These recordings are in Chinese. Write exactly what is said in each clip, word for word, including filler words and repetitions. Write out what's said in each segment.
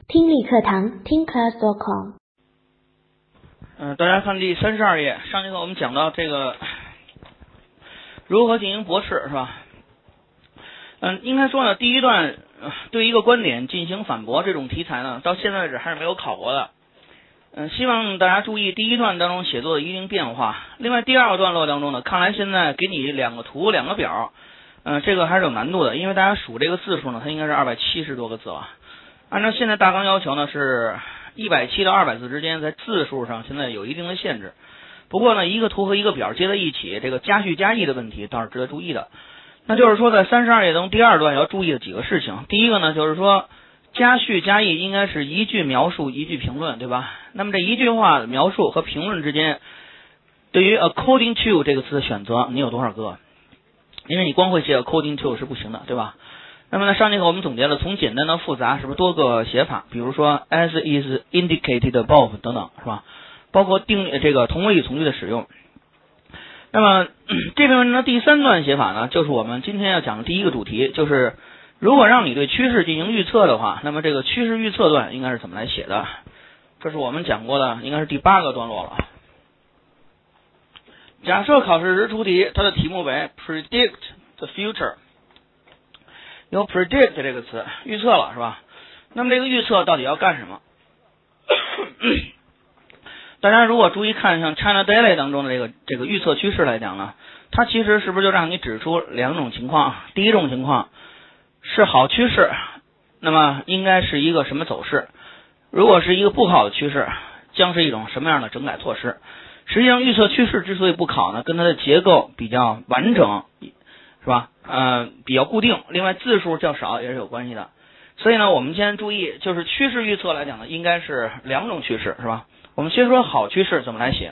听力课堂听 class dot com。 嗯、呃，大家看第三十二页，上节课我们讲到这个如何进行驳斥，是吧？嗯，应该说呢，第一段、呃、对一个观点进行反驳这种题材呢，到现在为止还是没有考过的。嗯，希望大家注意第一段当中写作的一定变化。另外第二个段落当中呢，看来现在给你两个图两个表，嗯、呃，这个还是有难度的，因为大家数这个字数呢，它应该是二百七十多个字了。按照现在大纲要求呢，是一百七到二百字之间，在字数上现在有一定的限制。不过呢，一个图和一个表接在一起，这个加叙加意的问题倒是值得注意的。那就是说，在三十二页中第二段要注意的几个事情。第一个呢，就是说加叙加意应该是一句描述一句评论，对吧？那么这一句话的描述和评论之间，对于 according to 这个词的选择，你有多少个？因为你光会写 according to 是不行的，对吧？那么呢，上节课我们总结了从简单到复杂是不是多个写法，比如说 as is indicated above 等等，是吧？包括定这个同位语从句的使用。那么这篇文章的第三段写法呢，就是我们今天要讲的第一个主题，就是如果让你对趋势进行预测的话，那么这个趋势预测段应该是怎么来写的？这是我们讲过的，应该是第八个段落了。假设考试时出题，它的题目为 predict the future。有 predict 这个词，预测了是吧？那么这个预测到底要干什么？大家如果注意看像 China Daily 当中的这个这个预测趋势来讲呢，它其实是不是就让你指出两种情况？第一种情况是好趋势，那么应该是一个什么走势？如果是一个不好的趋势，将是一种什么样的整改措施？实际上预测趋势之所以不考呢，跟它的结构比较完整，是吧？呃，比较固定，另外字数较少也是有关系的。所以呢，我们先注意，就是趋势预测来讲呢，应该是两种趋势，是吧？我们先说好趋势怎么来写。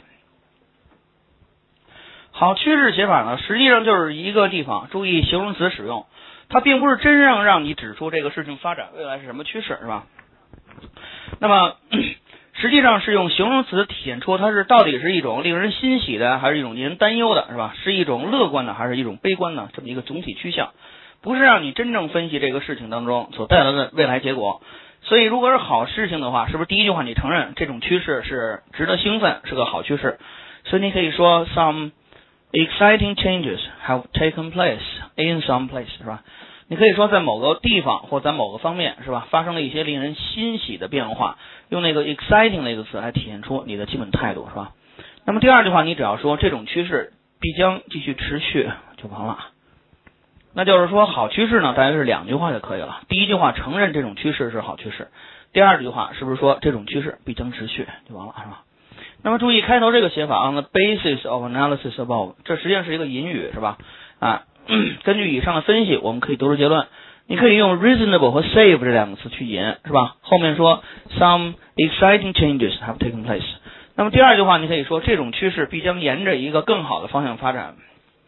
好趋势写法呢，实际上就是一个地方，注意形容词使用，它并不是真正让你指出这个事情发展未来是什么趋势，是吧？那么实际上是用形容词体现出它是到底是一种令人欣喜的，还是一种令人担忧的，是吧？是一种乐观的，还是一种悲观的，这么一个总体趋向，不是让你真正分析这个事情当中所带来的未来结果。所以如果是好事情的话，是不是第一句话你承认这种趋势是值得兴奋，是个好趋势？所以你可以说 some exciting changes have taken place in some place， 是吧？你可以说在某个地方或在某个方面，是吧，发生了一些令人欣喜的变化，用那个 exciting 那个词来体现出你的基本态度，是吧？那么第二句话你只要说这种趋势必将继续持续就完了。那就是说好趋势呢大约是两句话就可以了。第一句话承认这种趋势是好趋势，第二句话是不是说这种趋势必将持续就完了，是吧？那么注意开头这个写法 on the basis of analysis above， 这实际上是一个引语，是吧？啊，根据以上的分析我们可以得出结论，你可以用 reasonable 和 safe 这两个词去引，是吧？后面说 some exciting changes have taken place， 那么第二句话你可以说这种趋势必将沿着一个更好的方向发展。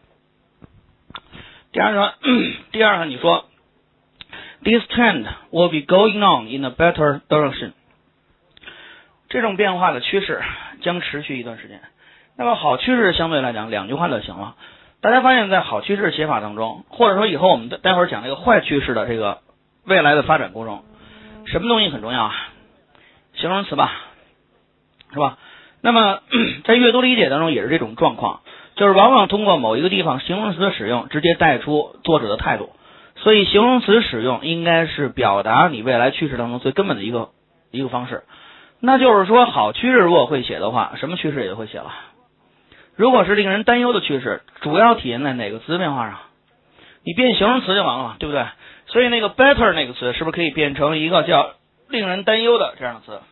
第二个，第二个你说 this trend will be going on in a better direction， 这种变化的趋势将持续一段时间。那么好趋势相对来讲两句话就行了。大家发现在好趋势写法当中，或者说以后我们待会儿讲这个坏趋势的这个未来的发展过程，什么东西很重要啊？形容词吧，是吧？那么在阅读理解当中也是这种状况，就是往往通过某一个地方形容词的使用直接带出作者的态度，所以形容词使用应该是表达你未来趋势当中最根本的一个一个方式。那就是说好趋势如果会写的话，什么趋势也会写了。如果是令人担忧的趋势，主要体现在哪个词变化上？你变形容词就完了，对不对？所以那个 better 那个词是不是可以变成一个叫令人担忧的这样的词？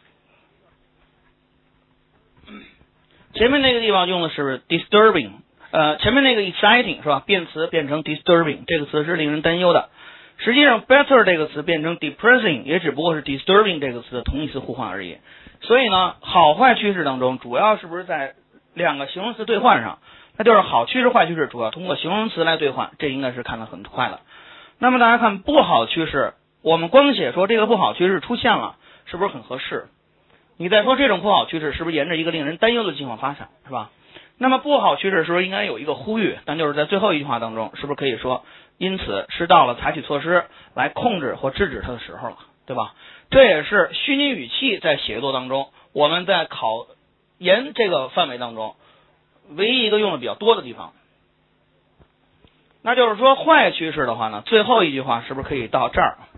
前面那个地方用的是 disturbing， 呃，前面那个 exciting 是吧？变词变成 disturbing， 这个词是令人担忧的。实际上 better 这个词变成 depressing， 也只不过是 disturbing 这个词的同义词互换而已。所以呢，好坏趋势当中主要是不是在两个形容词兑换上？那就是好趋势坏趋势主要通过形容词来兑换，这应该是看得很快的。那么大家看不好趋势，我们光写说这个不好趋势出现了，是不是很合适？你再说这种不好趋势是不是沿着一个令人担忧的情况发展，是吧？那么不好趋势是不是应该有一个呼吁？但就是在最后一句话当中，是不是可以说因此是到了采取措施来控制或制止它的时候了？ 对吧？这也是虚拟语气在写作当中，我们在考研这个范围当中唯一一个用的比较多的地方。那就是说坏趋势的话呢，最后一句话是不是可以到这儿？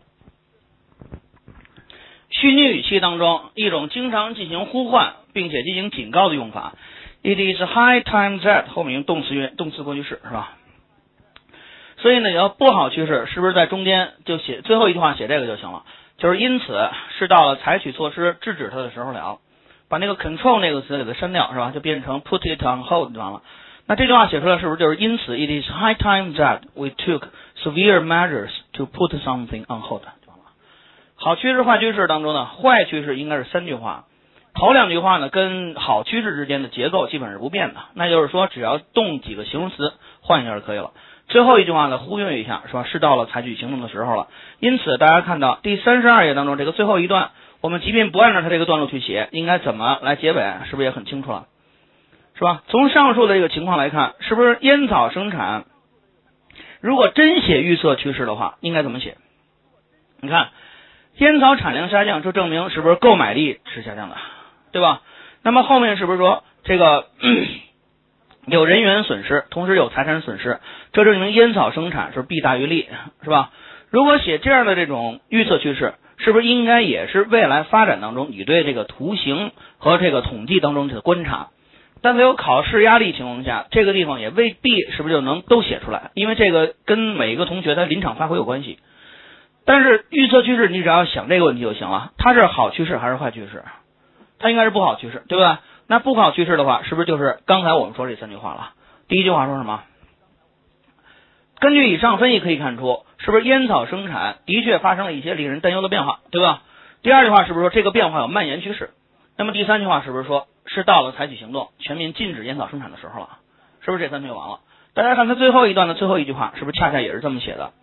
虚拟语气当中一种经常进行呼唤并且进行警告的用法 ，It is high time that 后面用动词原动词过去式是吧？所以呢，要不好趋势是不是在中间就写最后一句话写这个就行了？就是因此是到了采取措施制止它的时候了，把那个 control 那个词给它删掉是吧？就变成 put it on hold 就完了。那这句话写出来是不是就是因此 It is high time that we took severe measures to put something on hold 就完了。好趋势坏趋势当中呢，坏趋势应该是三句话，头两句话呢跟好趋势之间的结构基本是不变的，那就是说只要动几个形容词换一下就可以了。最后一句话呢呼应一下是吧？是到了采取行动的时候了。因此大家看到第三十二页当中这个最后一段，我们即便不按照它这个段落去写，应该怎么来结尾是不是也很清楚了？是吧？从上述的这个情况来看，是不是烟草生产如果真写预测趋势的话应该怎么写？你看烟草产量下降，就证明是不是购买力是下降的，对吧？那么后面是不是说这个有人员损失，同时有财产损失，这证明烟草生产是弊大于利，是吧？如果写这样的这种预测趋势，是不是应该也是未来发展当中你对这个图形和这个统计当中的观察？但在有考试压力情况下，这个地方也未必是不是就能都写出来，因为这个跟每个同学他临场发挥有关系。但是预测趋势你只要想这个问题就行了，它是好趋势还是坏趋势？它应该是不好趋势，对吧？那不好趋势的话，是不是就是刚才我们说这三句话了？第一句话说什么？根据以上分析可以看出，是不是烟草生产的确发生了一些令人担忧的变化，对吧？第二句话是不是说这个变化有蔓延趋势？那么第三句话是不是说是到了采取行动全面禁止烟草生产的时候了？是不是这三句就完了？大家看它最后一段的最后一句话是不是恰恰也是这么写的？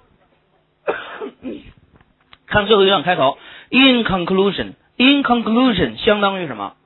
看最后一段开头 In conclusion In conclusion 相当于什么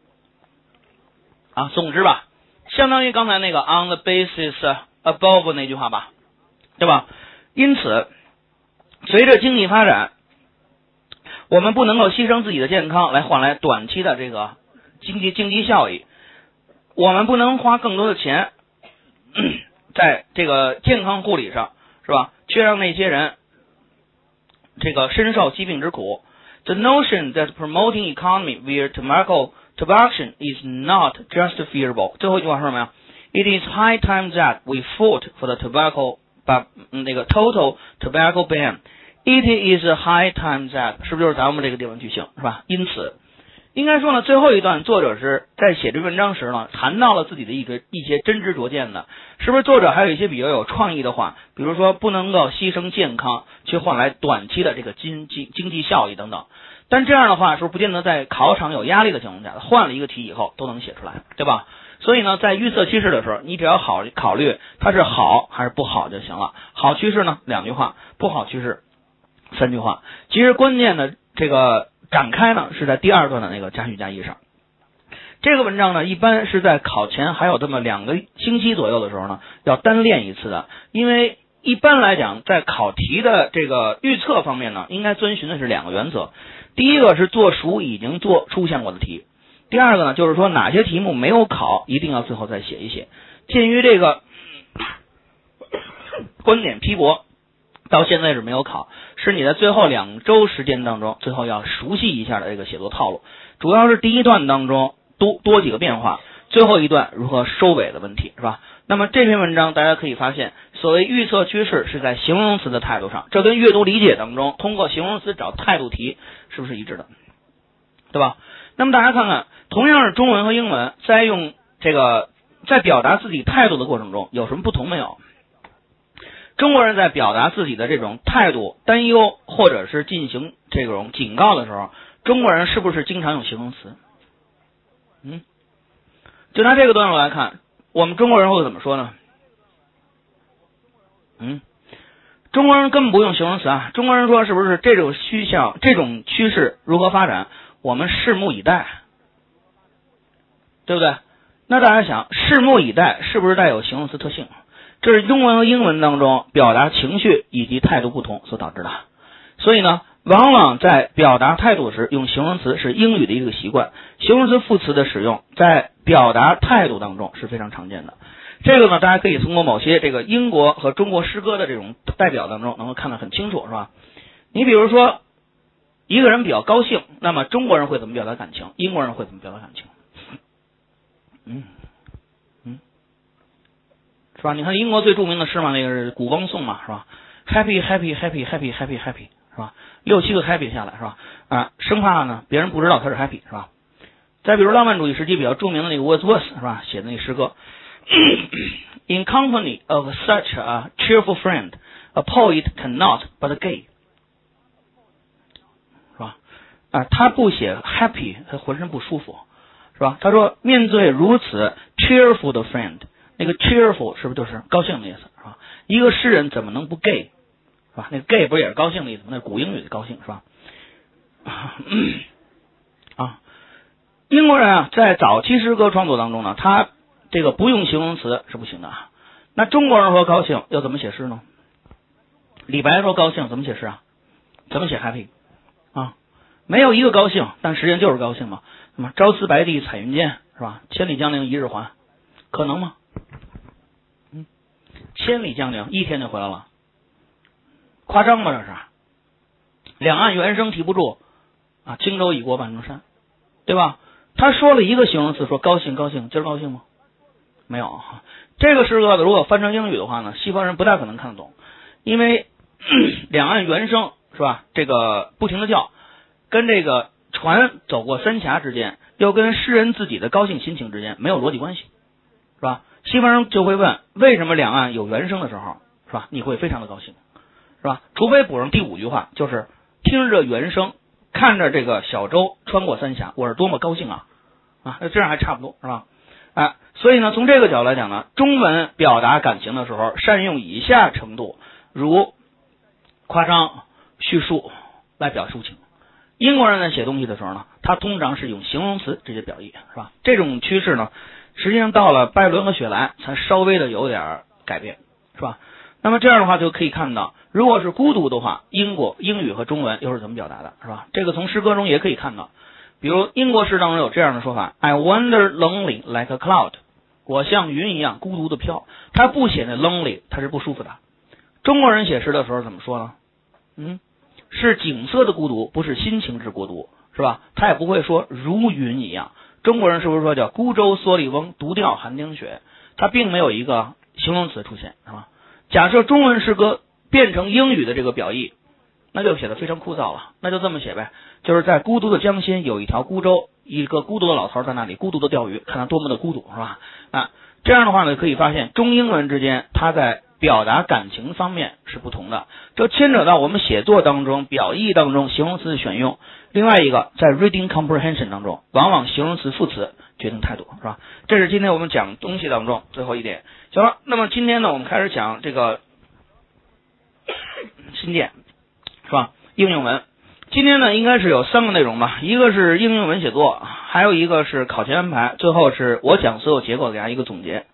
啊？总之吧，相当于刚才那个 on the basis above 那句话吧，对吧？因此随着经济发展，我们不能够牺牲自己的健康来换来短期的这个经济经济效益，我们不能花更多的钱在这个健康护理上，是吧？却让那些人这个深受疾病之苦。The notion that promoting economy via tobacco tobacco is not justifiable。最后一句话说什么呀 ？It is high time that we fought for the tobacco but 那个 total tobacco ban。It is a high time that 是不是就是咱们这个地方句型是吧？因此，应该说呢，最后一段作者是在写这文章时呢，谈到了自己的一些一些真知灼见的，是不是？作者还有一些比较有创意的话，比如说不能够牺牲健康去换来短期的这个经济经济效益等等。但这样的话，是不是不见得在考场有压力的情况下，换了一个题以后都能写出来，对吧？所以呢，在预测趋势的时候，你只要好考虑它是好还是不好就行了。好趋势呢，两句话；不好趋势，三句话。其实关键的这个展开呢，是在第二段的那个加叙加意上。这个文章呢，一般是在考前还有这么两个星期左右的时候呢，要单练一次的。因为一般来讲，在考题的这个预测方面呢，应该遵循的是两个原则。第一个是做熟已经做出现过的题，第二个呢，就是说哪些题目没有考，一定要最后再写一写。鉴于这个观点批驳到现在是没有考，是你在最后两周时间当中，最后要熟悉一下的这个写作套路。主要是第一段当中多多几个变化，最后一段如何收尾的问题，是吧？那么这篇文章大家可以发现，所谓预测趋势是在形容词的态度上，这跟阅读理解当中通过形容词找态度题是不是一致的，对吧？那么大家看看，同样是中文和英文，在用这个在表达自己态度的过程中有什么不同没有？中国人在表达自己的这种态度、担忧或者是进行这种警告的时候，中国人是不是经常用形容词？嗯，就拿这个段落来看，我们中国人会怎么说呢？嗯，中国人根本不用形容词啊，中国人说是不是这种趋向、这种趋势如何发展，我们拭目以待，对不对？那大家想，拭目以待是不是带有形容词特性？这是中文和英文当中表达情绪以及态度不同所导致的。所以呢， 往往在表达态度时用形容词是英语的一个习惯，形容词副词的使用在表达态度当中是非常常见的。这个呢，大家可以通过某些这个英国和中国诗歌的这种代表当中能够看得很清楚，是吧？你比如说一个人比较高兴，那么中国人会怎么表达感情？英国人会怎么表达感情？嗯嗯，是吧？你看英国最著名的诗嘛，那个是古翁颂嘛，是吧 ？Happy happy happy happy happy happy， 是吧？六七个 happy 下来，是吧？啊，生怕呢别人不知道他是 happy， 是吧？再比如浪漫主义时期比较著名的那个 Wordsworth， 是吧？写的那诗歌。In company of such a cheerful friend, a poet cannot but gay， 是吧？啊，他不写 happy， 他浑身不舒服，是吧？他说面对如此 cheerful 的 friend， 那个 cheerful 是不是就是高兴的意思，是吧？一个诗人怎么能不 gay， 是吧？那个 gay 不是也是高兴的意思吗？那古英语的高兴，是吧？啊，英国人啊，在早期诗歌创作当中呢，他这个不用形容词是不行的啊。那中国人说高兴要怎么写诗呢？李白说高兴怎么写诗啊？怎么写 happy 啊？没有一个高兴，但实际上就是高兴嘛。那么朝辞白帝彩云间，是吧？千里江陵一日还，可能吗？嗯，千里江陵一天就回来了，夸张吗？这是两岸猿声啼不住啊，轻舟已过万重山，对吧？他说了一个形容词，说高兴高兴，今儿高兴吗？没有。这个诗歌如果翻成英语的话呢，西方人不大可能看得懂，因为两岸猿声是吧？这个不停的叫，跟这个船走过三峡之间，又跟诗人自己的高兴心情之间没有逻辑关系，是吧？西方人就会问，为什么两岸有猿声的时候，是吧？你会非常的高兴，是吧？除非补上第五句话，就是听着猿声，看着这个小舟穿过三峡，我是多么高兴啊！啊，那这样还差不多，是吧？啊，所以呢，从这个角度来讲呢，中文表达感情的时候，善用以下程度，如夸张、叙述来表抒情。英国人在写东西的时候呢，他通常是用形容词直接表意，是吧？这种趋势呢，实际上到了拜伦和雪莱才稍微的有点改变，是吧？那么这样的话就可以看到，如果是孤独的话，英国英语和中文又是怎么表达的，是吧？这个从诗歌中也可以看到。比如英国诗当中有这样的说法 I wander lonely like a cloud， 我像云一样孤独的飘，他不写那 lonely， 他是不舒服的。中国人写诗的时候怎么说呢？嗯，是景色的孤独，不是心情之孤独，是吧？他也不会说如云一样。中国人是不是说叫孤舟蓑笠翁，独钓寒江雪？他并没有一个形容词出现，是吧？假设中文诗歌变成英语的这个表意，那就写得非常枯燥了，那就这么写呗，就是在孤独的江心有一条孤舟，一个孤独的老头在那里孤独的钓鱼，看他多么的孤独，是吧？啊，这样的话呢，可以发现中英文之间它在表达感情方面是不同的，这牵扯到我们写作当中表意当中形容词的选用。另外一个，在 reading comprehension 当中，往往形容词副词决定态度，是吧？这是今天我们讲东西当中最后一点。行了，那么今天呢，我们开始讲这个新建，是吧？应用文。今天呢，应该是有三个内容吧，一个是应用文写作，还有一个是考前安排，最后是我讲所有结构给大家一个总结。